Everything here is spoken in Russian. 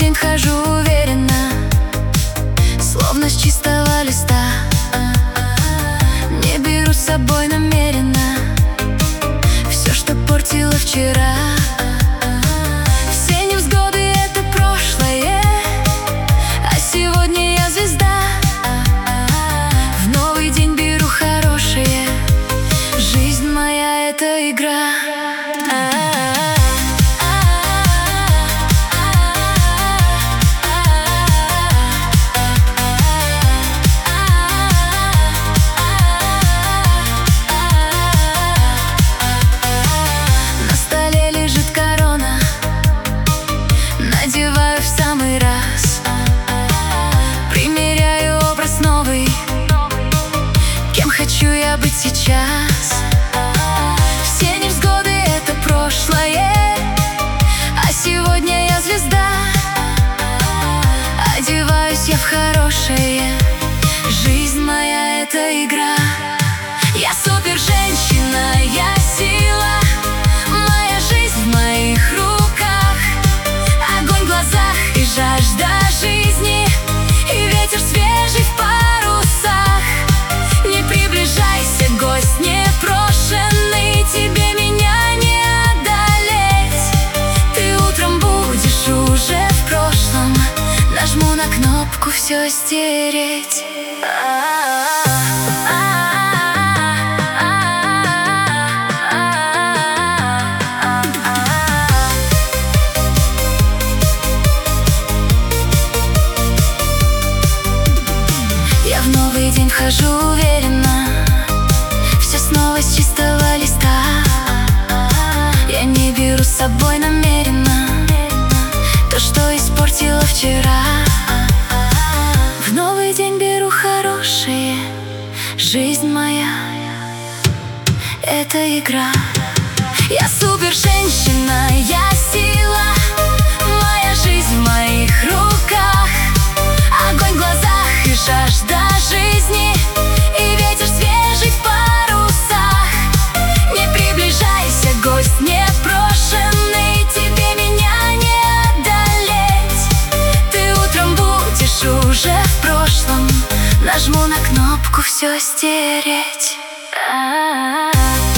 день хожу уверенно, словно с чистого листа. Не беру с собой намеренно все, что портило вчера. Все невзгоды — это прошлое, а сегодня я звезда. В новый день беру хорошее, жизнь моя — это игра. Надеваю в самый раз, примеряю образ новый, кем хочу я быть сейчас. Все невзгоды — это прошлое, а сегодня я звезда. Одеваюсь я в хорошее, жизнь моя — это игра. Я супер женщина, я сила, моя жизнь в моих руках. Огонь в глазах и жажда жизни, и ветер свежий в парусах. Не приближайся, гость непрошенный, тебе меня не одолеть. Ты утром будешь уже в прошлом, нажму на кнопку все стереть. В новый день вхожу уверенно, все снова с чистого листа. Я не беру с собой намеренно то, что испортила вчера. В новый день беру хорошее, жизнь моя — это игра. Я супер женщина, я сила, моя жизнь в моих руках. Огонь в глазах и жажда жизни, и ветер свежий в парусах. Не приближайся, гость непрошенный, тебе меня не одолеть. Ты утром будешь уже в прошлом, нажму на кнопку все стереть.